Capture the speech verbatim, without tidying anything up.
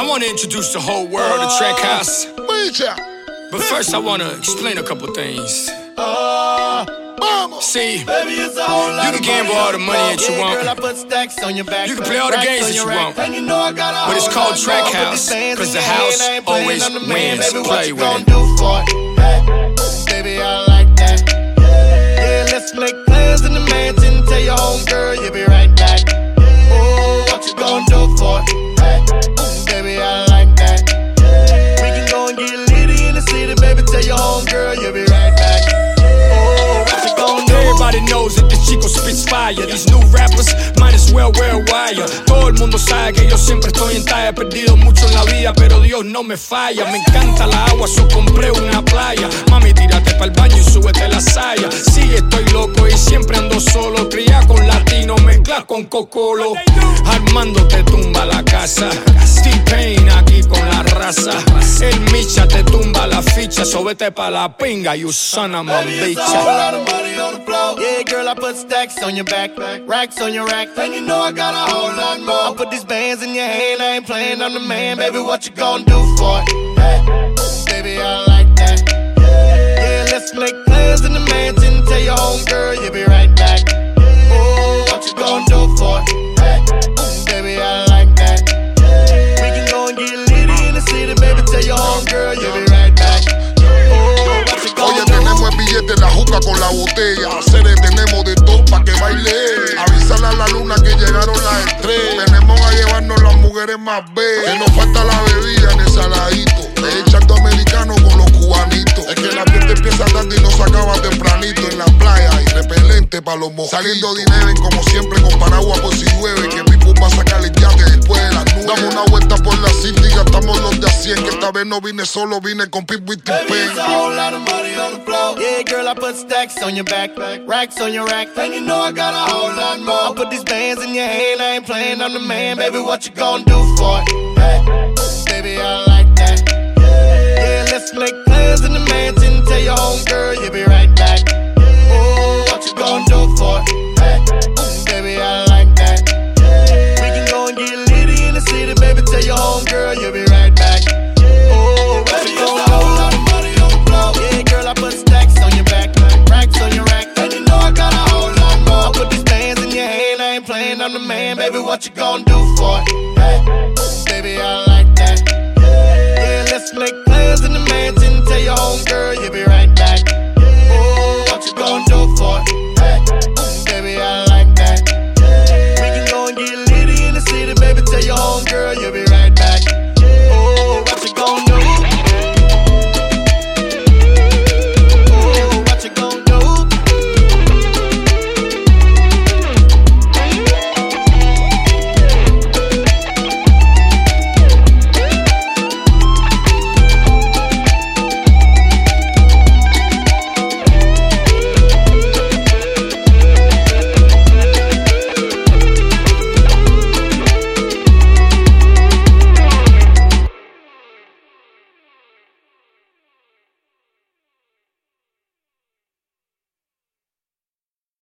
I want to introduce the whole world to Track House. But first I want to explain a couple things. See, you can gamble all the money that you want. You can play all the games that you want. But it's called Track House, cause the house always wins. Play with it. Baby, I like that. Yeah, let's make plans in the mansion. Tell your homegirl you'll be right back. Oh, what you gonna do for it? Baby, I like that. We can go and get litty in the city, baby. Tell your homegirl you'll be right back. Oh, what you gonna do? Everybody knows that this chico spits fire. These new rappers might as well wear a wire. Todo el mundo sabe que yo siempre estoy en talla. He perdido mucho en la vida, pero Dios no me falla. Me encanta la agua, so compré una playa. Mami, tírate pa'l baño y súbete la saya. Sí, estoy loco y siempre ando solo. Cría con latino, mezcla con cocolo. Armando te tumba la casa. T-Pain aquí con la raza. El Micha te tumba la ficha. So vete pa' la pinga, you son of a bitch. Yeah, girl, I put stacks on your back, racks on your rack, and you know I got a whole lot more. I put these bands in your hand, I ain't playing, I'm the man, baby, what you gonna do for it? Hey, baby, I like that. Yeah, let's make plans in the mansion, tell your homegirl you'll be right back. Oh, what you gonna do for it? Hey, baby, I like that. We can go and get litty in the city, baby, tell your homegirl you'll be right back. Oye, tenemos el billete, la juca con la botella. Hacer tenemos de todo pa' que baile. Avísale a la luna que llegaron las estrellas. Tenemos a llevarnos las mujeres más bellas. Que nos falta la bebida en el saladito. De echando americano con los cubanitos. Es que la fiesta empieza tarde y no se acaba tempranito. En la playa y repelente pa' los mojitos. Saliendo dinero como siempre con paraguas por si llueve. Que Pipo va a sacar el yate después de las nubes. Damos una vuelta por la city y gastamos los de a cien. Que esta vez no vine solo, vine con Pipo y T-Pain. Yeah, girl, I put stacks on your back, racks on your rack, and you know I got a whole lot more. I put these bands in your hand, I ain't playing, I'm the man, baby, what you gonna do for it? Hey, baby, I like that. Yeah, let's make plans in the mansion, tell your homegirl you'll be right back. Oh, what you gonna do for it? Hey, baby, I like that. We can go and get litty in the city, baby, tell your homegirl you'll be right back. Oh, what you gonna do? Yeah, girl, I put stacks on your back, racks on your rack, and you know I got a whole lot more. I put these bands in your hand, I ain't playing, I'm the man, baby, what you gonna do for it? Hey.